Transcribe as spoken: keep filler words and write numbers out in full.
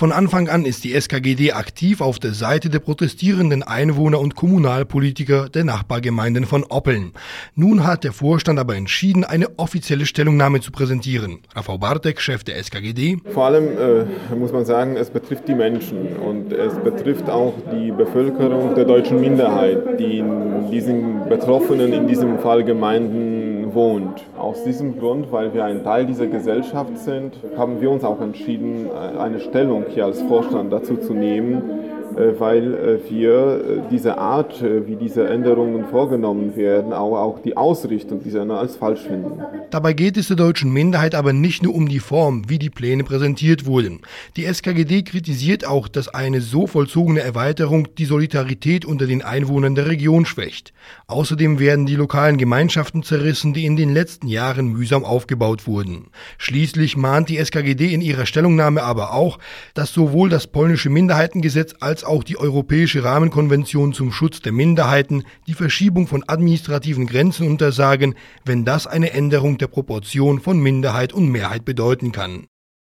Von Anfang an ist die S K G D aktiv auf der Seite der protestierenden Einwohner und Kommunalpolitiker der Nachbargemeinden von Oppeln. Nun hat der Vorstand aber entschieden, eine offizielle Stellungnahme zu präsentieren. Rafał Bartek, Chef der S K G D. Vor allem äh, muss man sagen, es betrifft die Menschen und es betrifft auch die Bevölkerung der deutschen Minderheit, die in diesen Betroffenen, in diesem Fall Gemeinden, wohnt. Aus diesem Grund, weil wir ein Teil dieser Gesellschaft sind, haben wir uns auch entschieden, eine Stellung hier als Vorstand dazu zu nehmen, weil wir diese Art, wie diese Änderungen vorgenommen werden, auch, auch die Ausrichtung dieser als falsch finden. Dabei geht es der deutschen Minderheit aber nicht nur um die Form, wie die Pläne präsentiert wurden. Die S K G D kritisiert auch, dass eine so vollzogene Erweiterung die Solidarität unter den Einwohnern der Region schwächt. Außerdem werden die lokalen Gemeinschaften zerrissen, die in den letzten Jahren mühsam aufgebaut wurden. Schließlich mahnt die S K G D in ihrer Stellungnahme aber auch, dass sowohl das polnische Minderheitengesetz als auch die Europäische Rahmenkonvention zum Schutz der Minderheiten die Verschiebung von administrativen Grenzen untersagen, wenn das eine Änderung der Proportion von Minderheit und Mehrheit bedeuten kann.